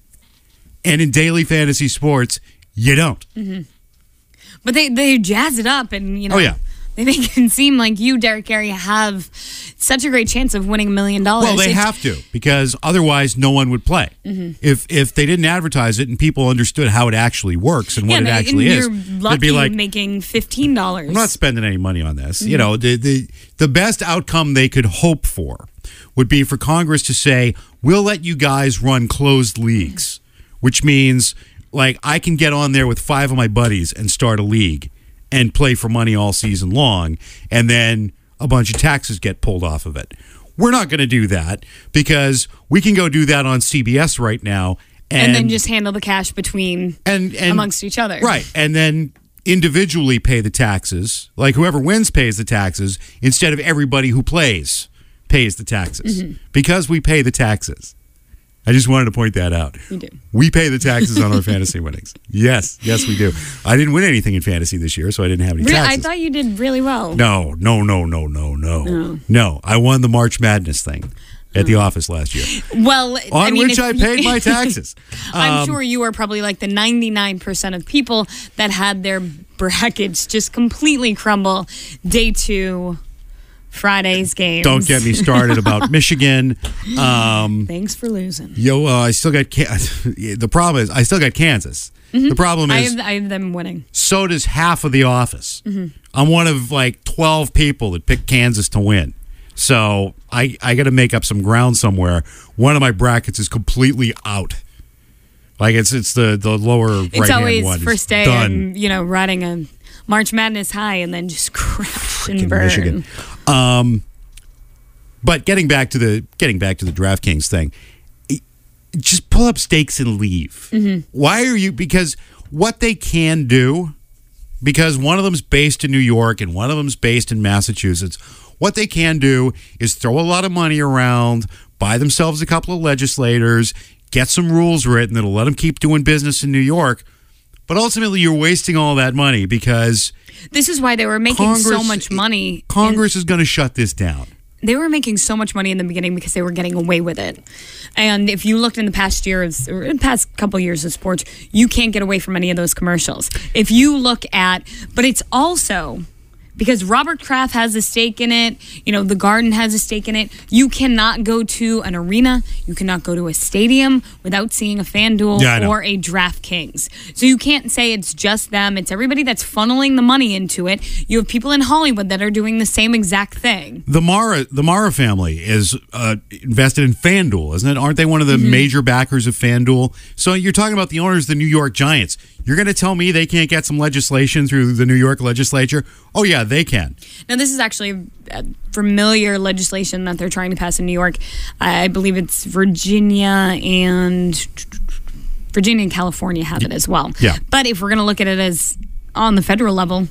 And in daily fantasy sports, you don't. Mm-hmm. But they, they jazz it up and, you know, oh, yeah. they make it seem like you, Derek Carey, have such a great chance of winning a million dollars. Well, they it's, have to because otherwise no one would play. Mm-hmm. If if they didn't advertise it and people understood how it actually works and yeah, what it actually and is, you're lucky they'd be like, making fifteen dollars. I'm not spending any money on this. Mm-hmm. You know, the, the the best outcome they could hope for would be for Congress to say, we'll let you guys run closed leagues, which means like I can get on there with five of my buddies and start a league and play for money all season long, and then a bunch of taxes get pulled off of it. We're not going to do that because we can go do that on C B S right now. And, and then just handle the cash between and, and amongst each other. Right, and then individually pay the taxes. Like whoever wins pays the taxes instead of everybody who plays pays the taxes. Mm-hmm. Because we pay the taxes. I just wanted to point that out. You do. We pay the taxes on our fantasy winnings. Yes, yes, we do. I didn't win anything in fantasy this year, so I didn't have any really? taxes. I thought you did really well. No, no, no, no, no, no. No, no I won the March Madness thing at the office last year. Well, on I mean, which I paid you, my taxes. I'm um, sure you were probably like the ninety-nine percent of people that had their brackets just completely crumble day two. Friday's games. Don't get me started about Michigan. Um, Thanks for losing. Yo, uh, I still got the problem is I still got Kansas. Mm-hmm. The problem is I have, I have them winning. So does half of the office. Mm-hmm. I'm one of like twelve people that picked Kansas to win. So I I got to make up some ground somewhere. One of my brackets is completely out. Like it's it's the the lower right hand one. It's always first day. Done. I'm you know riding a March Madness high and then just crash and burn. Michigan. Um, but getting back to the getting back to the DraftKings thing, just pull up stakes and leave. Mm-hmm. Why are you? Because what they can do, because one of them's based in New York and one of them's based in Massachusetts. What they can do is throw a lot of money around, buy themselves a couple of legislators, get some rules written that'll let them keep doing business in New York. But ultimately, you're wasting all that money because this is why they were making Congress, so much money. Congress in, is going to shut this down. They were making so much money in the beginning because they were getting away with it. And if you looked in the past years, or in the past couple of years of sports, you can't get away from any of those commercials. If you look at, but it's also because Robert Kraft has a stake in it, you know, the Garden has a stake in it. You cannot go to an arena, you cannot go to a stadium without seeing a FanDuel yeah, or a DraftKings. So you can't say it's just them. It's everybody that's funneling the money into it. You have people in Hollywood that are doing the same exact thing. The Mara, the Mara family is uh, invested in FanDuel, isn't it? Aren't they one of the mm-hmm. major backers of FanDuel? So you're talking about the owners of the New York Giants. You're going to tell me they can't get some legislation through the New York legislature? Oh, yeah, they can. Now, this is actually a familiar legislation that they're trying to pass in New York. I believe it's Virginia and Virginia and California have it as well. Yeah. But if we're going to look at it as on the federal level,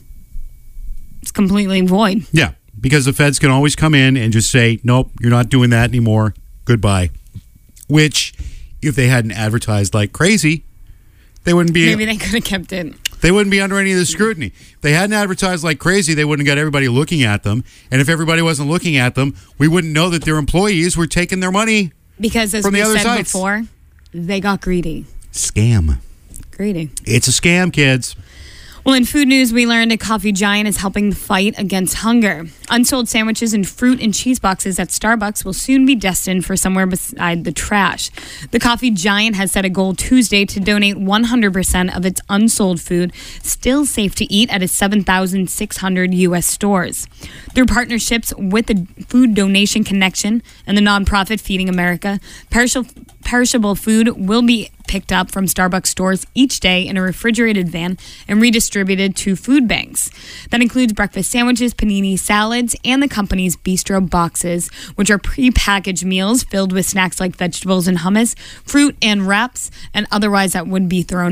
it's completely void. Yeah, because the feds can always come in and just say, nope, you're not doing that anymore. Goodbye. Which, if they hadn't advertised like crazy, they wouldn't be. Maybe they could have kept it. They wouldn't be under any of the scrutiny. If they hadn't advertised like crazy, they wouldn't have got everybody looking at them. And if everybody wasn't looking at them, we wouldn't know that their employees were taking their money because, as from we the other said sites. before, they got greedy. Scam. Greedy. It's a scam, kids. Well, in food news, we learned a coffee giant is helping the fight against hunger. Unsold sandwiches and fruit and cheese boxes at Starbucks will soon be destined for somewhere beside the trash. The coffee giant has set a goal Tuesday to donate one hundred percent of its unsold food, still safe to eat, at its seven thousand six hundred U S stores. Through partnerships with the Food Donation Connection and the nonprofit Feeding America, perishable, perishable food will be picked up from Starbucks stores each day in a refrigerated van and redistributed to food banks. That includes breakfast sandwiches, panini salads, and the company's bistro boxes, which are pre-packaged meals filled with snacks like vegetables and hummus, fruit and wraps, and otherwise that would be thrown out.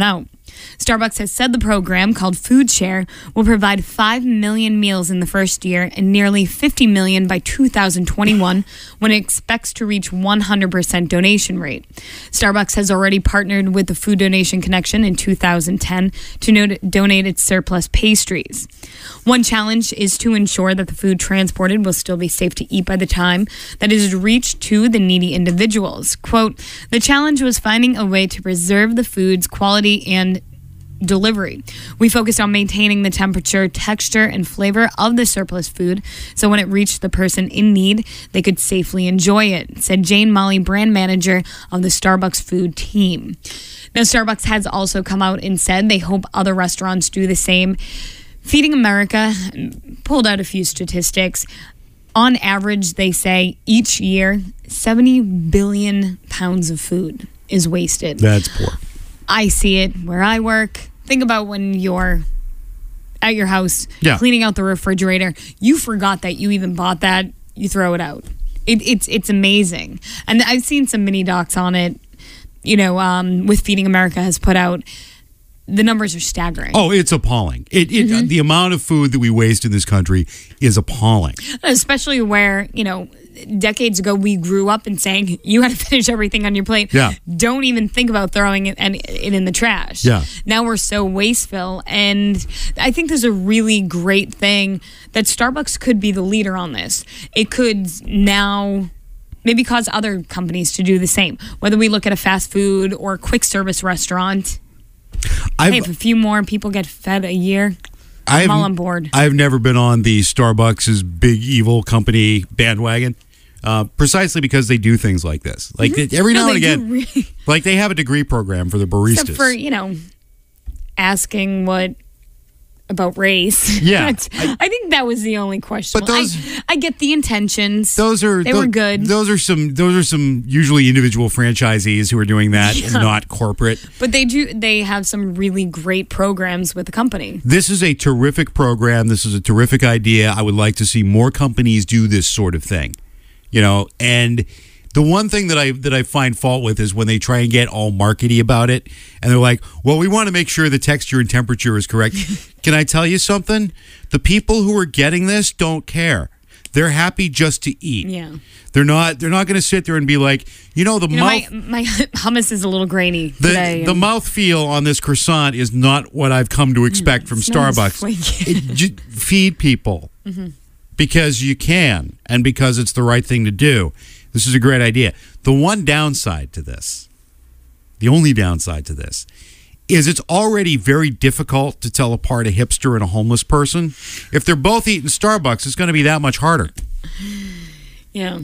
Starbucks has said the program, called Food Share, will provide five million meals in the first year and nearly fifty million by two thousand twenty-one, when it expects to reach one hundred percent donation rate. Starbucks has already partnered with the Food Donation Connection in two thousand ten to no- donate its surplus pastries. One challenge is to ensure that the food transported will still be safe to eat by the time that it is reached to the needy individuals. Quote, the challenge was finding a way to preserve the food's quality and delivery. We focused on maintaining the temperature, texture, and flavor of the surplus food, so when it reached the person in need, they could safely enjoy it, said Jane Molly, brand manager of the Starbucks food team. Now, Starbucks has also come out and said they hope other restaurants do the same. Feeding America pulled out a few statistics. On average, they say each year, seventy billion pounds of food is wasted. That's poor. I see it where I work. Think about when you're at your house yeah. cleaning out the refrigerator. You forgot that you even bought that. You throw it out. It, it's it's amazing. And I've seen some mini docs on it, you know, um, with Feeding America has put out. The numbers are staggering. Oh, it's appalling. It, it mm-hmm. The amount of food that we waste in this country is appalling. Especially where, you know, decades ago we grew up and saying you had to finish everything on your plate. Yeah. Don't even think about throwing it, and, it in the trash. Yeah. Now we're so wasteful, and I think there's a really great thing that Starbucks could be the leader on this. It could now maybe cause other companies to do the same. Whether we look at a fast food or quick service restaurant. I've, hey, if a few more people get fed a year, I'm I've, all on board. I've never been on the Starbucks' big evil company bandwagon, uh, precisely because they do things like this. Like mm-hmm. every no, now and again, really. like they have a degree program for the baristas. Except for, you know, asking what about race. Yeah. I, I think that was the only question. But those, I, I get the intentions. Those are they those, were good. Those are some those are some usually individual franchisees who are doing that yeah. and not corporate. But they do they have some really great programs with the company. This is a terrific program. This is a terrific idea. I would like to see more companies do this sort of thing. You know, and the one thing that I that I find fault with is when they try and get all markety about it, and they're like, "Well, we want to make sure the texture and temperature is correct." Can I tell you something? The people who are getting this don't care. They're happy just to eat. Yeah, they're not. They're not going to sit there and be like, you know, the you know, mouth. My, my hummus is a little grainy the, today. The mouthfeel on this croissant is not what I've come to expect mm, from Starbucks. It, j- feed people mm-hmm. because you can, and because it's the right thing to do. This is a great idea. The one downside to this, the only downside to this, is it's already very difficult to tell apart a hipster and a homeless person. If they're both eating Starbucks, it's going to be that much harder. Yeah,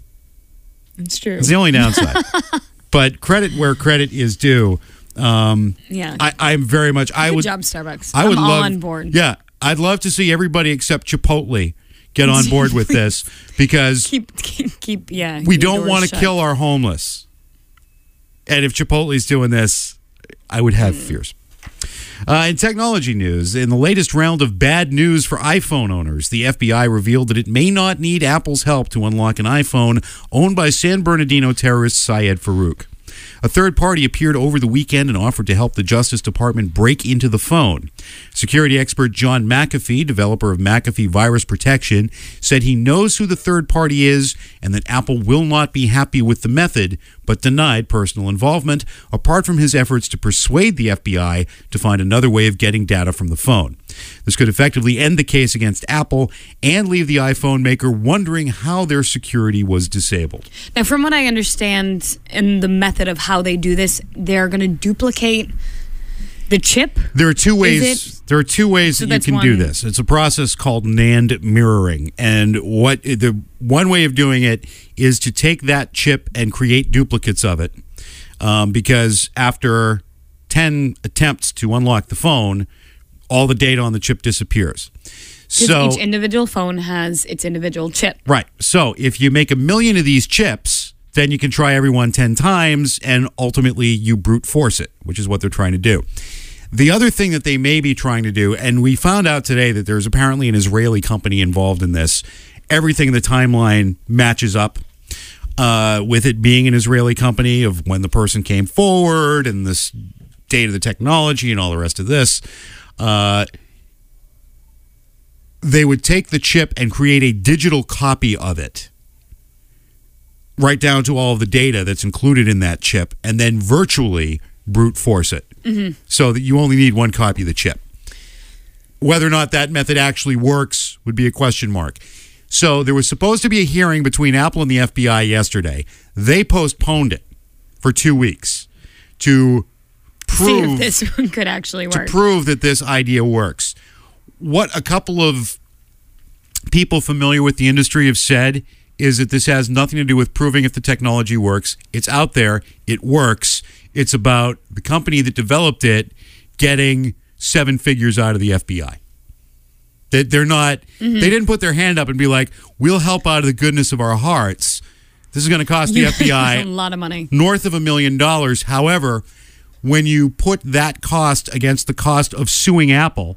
it's true. It's the only downside. But credit where credit is due. Um, yeah, I, I'm very much. I Good would job, Starbucks. I would I'm all love, on board. Yeah, I'd love to see everybody except Chipotle get on board with this because keep keep, keep yeah. We don't want to kill our homeless. And if Chipotle's doing this, I would have mm. fears. Uh, in technology news, in the latest round of bad news for iPhone owners, the F B I revealed that it may not need Apple's help to unlock an iPhone owned by San Bernardino terrorist Syed Farouk. A third party appeared over the weekend and offered to help the Justice Department break into the phone. Security expert John McAfee, developer of McAfee Virus Protection, said he knows who the third party is and that Apple will not be happy with the method, but denied personal involvement, apart from his efforts to persuade the F B I to find another way of getting data from the phone. This could effectively end the case against Apple and leave the iPhone maker wondering how their security was disabled. Now, from what I understand in the method of how they do this, they're going to duplicate the chip. There are two ways. There are two ways so that you can one. do this. It's a process called NAND mirroring, and what the one way of doing it is to take that chip and create duplicates of it, um, because after ten attempts to unlock the phone, all the data on the chip disappears. So each individual phone has its individual chip. Right. So if you make a million of these chips, then you can try every one ten times, and ultimately you brute force it, which is what they're trying to do. The other thing that they may be trying to do, and we found out today that there's apparently an Israeli company involved in this. Everything in the timeline matches up uh, with it being an Israeli company of when the person came forward and this state of the technology and all the rest of this. Uh, they would take the chip and create a digital copy of it, right down to all of the data that's included in that chip, and then virtually brute force it, mm-hmm. so that you only need one copy of the chip. Whether or not that method actually works would be a question mark. So there was supposed to be a hearing between Apple and the F B I yesterday. They postponed it for two weeks to prove See if this one could actually work. To prove that this idea works. What a couple of people familiar with the industry have said is that this has nothing to do with proving if the technology works. It's out there. It works. It's about the company that developed it getting seven figures out of the F B I. They, they're not, mm-hmm. they didn't put their hand up and be like, we'll help out of the goodness of our hearts. This is going to cost the F B I a lot of money. North of a million dollars. However, when you put that cost against the cost of suing Apple,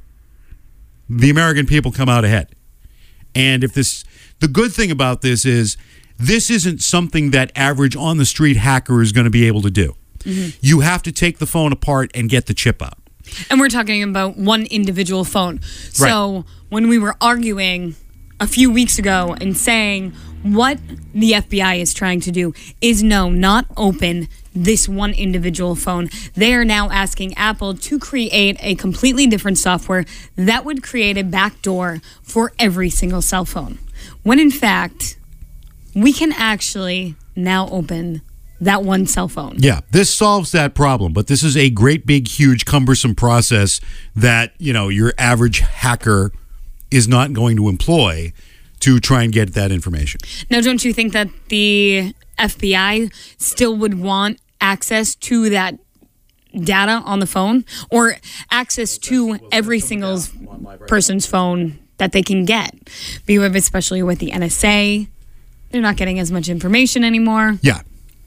the American people come out ahead. And if this, the good thing about this is this isn't something that average on the street hacker is going to be able to do. Mm-hmm. You have to take the phone apart and get the chip out. And we're talking about one individual phone. So right. when we were arguing a few weeks ago and saying what the F B I is trying to do is no, not open this one individual phone. They are now asking Apple to create a completely different software that would create a backdoor for every single cell phone. When in fact, we can actually now open that one cell phone. Yeah, this solves that problem, but this is a great, big, huge, cumbersome process that, you know, your average hacker is not going to employ to try and get that information. Now, don't you think that the F B I still would want access to that data on the phone, or access to every single person's phone that they can get? Because especially with the N S A, they're not getting as much information anymore. Yeah.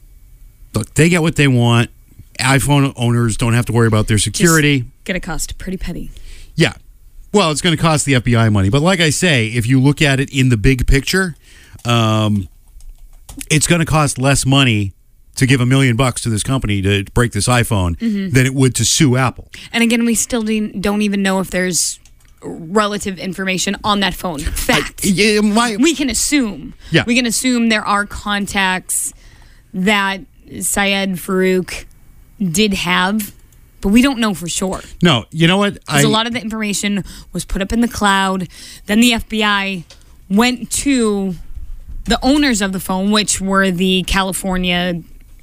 Look, they get what they want. iPhone owners don't have to worry about their security. Just gonna cost pretty penny. Yeah. Well, it's going to cost the F B I money. But like I say, if you look at it in the big picture, um, it's going to cost less money to give a million bucks to this company to break this iPhone mm-hmm. than it would to sue Apple. And again, we still don't even know if there's relative information on that phone. Fact. I, yeah, my, we can assume. Yeah. We can assume there are contacts that Syed Farouk did have, but we don't know for sure. No, you know what? Because a lot of the information was put up in the cloud. Then the F B I went to the owners of the phone, which were the California,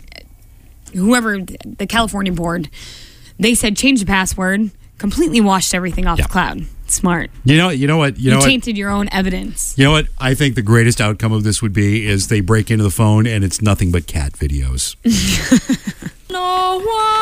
whoever, the California board. They said, change the password, completely washed everything off yeah. the cloud. Smart. You know, you know what? You, you know tainted what? your own evidence. You know what? I think the greatest outcome of this would be is they break into the phone and it's nothing but cat videos. No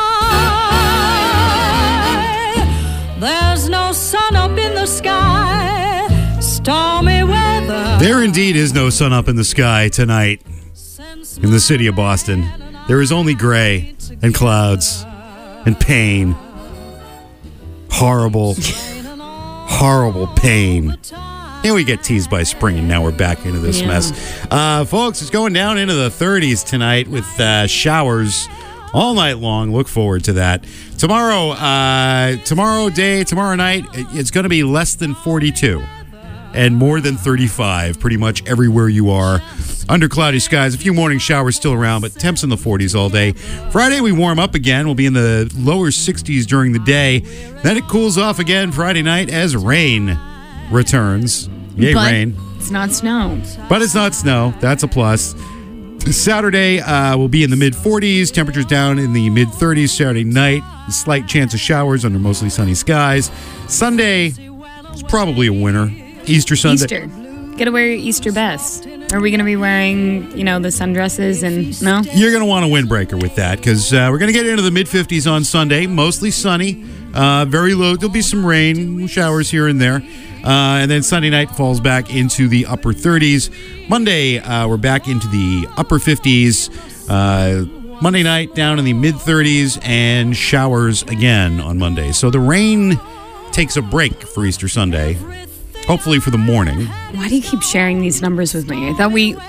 why there's no sun up in the sky, stormy weather. There indeed is no sun up in the sky tonight in the city of Boston. There is only gray and clouds and pain. Horrible, horrible pain. And we get teased by spring, and now we're back into this yeah. mess. Uh, folks, it's going down into the thirties tonight with uh, showers all night long. Look forward to that. Tomorrow, uh, tomorrow day, tomorrow night, it's going to be less than forty-two and more than thirty-five pretty much everywhere you are. Under cloudy skies, a few morning showers still around, but temps in the forties all day. Friday, we warm up again. We'll be in the lower sixties during the day. Then it cools off again Friday night as rain returns. Yay, but rain. It's not snow. But it's not snow. That's a plus. Saturday uh, will be in the mid-forties. Temperatures down in the mid-thirties Saturday night. A slight chance of showers under mostly sunny skies. Sunday is probably a winner. Easter Sunday. Easter. Gotta wear your Easter best. Are we going to be wearing, you know, the sundresses and no? You're going to want a windbreaker with that because uh, we're going to get into the mid-fifties on Sunday. Mostly sunny. Uh, very low. There'll be some rain, showers here and there. Uh, and then Sunday night falls back into the upper thirties. Monday, uh, we're back into the upper fifties. Uh, Monday night down in the mid-thirties and showers again on Monday. So the rain takes a break for Easter Sunday. Hopefully for the morning. Why do you keep sharing these numbers with me? I thought we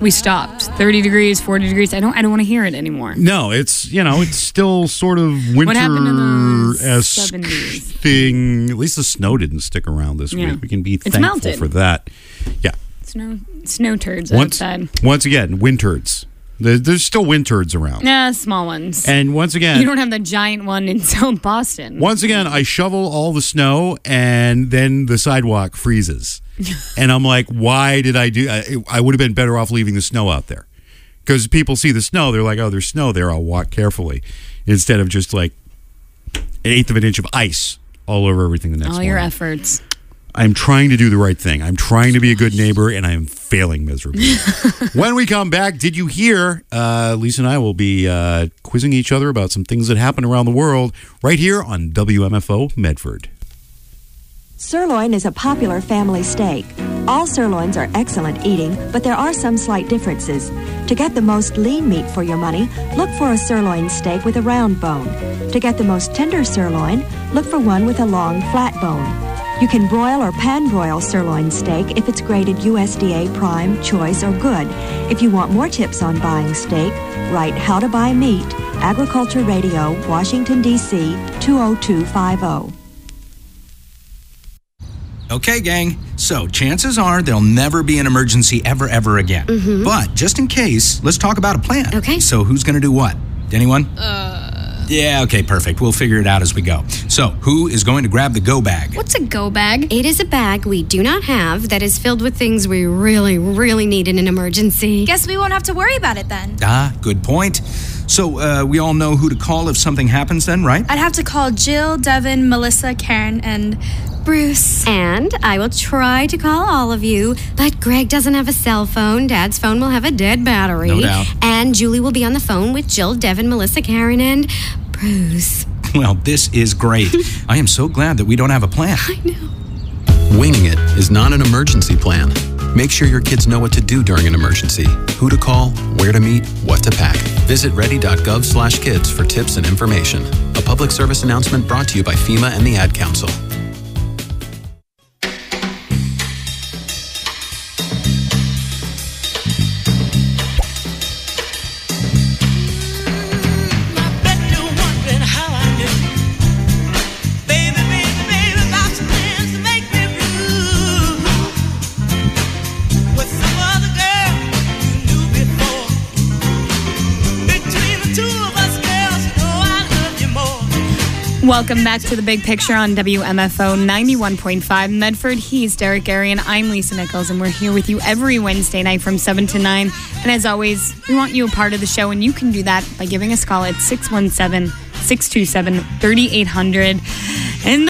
we stopped. thirty degrees, forty degrees. I don't I don't want to hear it anymore. No, it's, you know, it's still sort of winter What happened in the esque seventies? thing. At least the snow didn't stick around this Yeah. week. We can be It's thankful melted. for that. Yeah. Snow snow turds Once, outside. once again, windturds. There- There's still windturds around. Nah, small ones. And once again, You don't have the giant one in South Boston. Once again, I shovel all the snow, and then the sidewalk freezes. And I'm like, why did I do? I, I would have been better off leaving the snow out there, because people see the snow, they're like, oh, there's snow there. I'll walk carefully, instead of just like an eighth of an inch of ice all over everything the next All morning. your efforts. I'm trying to do the right thing. I'm trying to be a good neighbor, and I am failing miserably. When we come back, did you hear? Uh, Lisa and I will be uh, quizzing each other about some things that happen around the world right here on W M F O Medford. Sirloin is a popular family steak. All sirloins are excellent eating, but there are some slight differences. To get the most lean meat for your money, look for a sirloin steak with a round bone. To get the most tender sirloin, look for one with a long, flat bone. You can broil or pan-broil sirloin steak if it's graded U S D A Prime, Choice, or Good. If you want more tips on buying steak, write How to Buy Meat, Agriculture Radio, Washington, D C two oh two five oh. Okay, gang, so chances are there'll never be an emergency ever, ever again. Mm-hmm. But just in case, let's talk about a plan. Okay. So who's going to do what? Anyone? Uh... Yeah, okay, perfect. We'll figure it out as we go. So, who is going to grab the go bag? What's a go bag? It is a bag we do not have that is filled with things we really, really need in an emergency. Guess we won't have to worry about it then. Ah, good point. So, uh, we all know who to call if something happens then, right? I'd have to call Jill, Devin, Melissa, Karen, and Bruce. And I will try to call all of you, but Greg doesn't have a cell phone. Dad's phone will have a dead battery. No doubt. And Julie will be on the phone with Jill, Devin, Melissa, Karen, and Bruce. Well, this is great. I am so glad that we don't have a plan. I know. Winging it is not an emergency plan. Make sure your kids know what to do during an emergency, who to call, where to meet, what to pack. Visit ready.gov slash kids for tips and information. A public service announcement brought to you by FEMA and the Ad Council. Welcome back to The Big Picture on W M F O ninety-one point five Medford. He's Derek Gary, and I'm Lisa Nichols, and we're here with you every Wednesday night from seven to nine. And as always, we want you a part of the show, and you can do that by giving us a call at six one seven, six two seven, three eight zero zero. And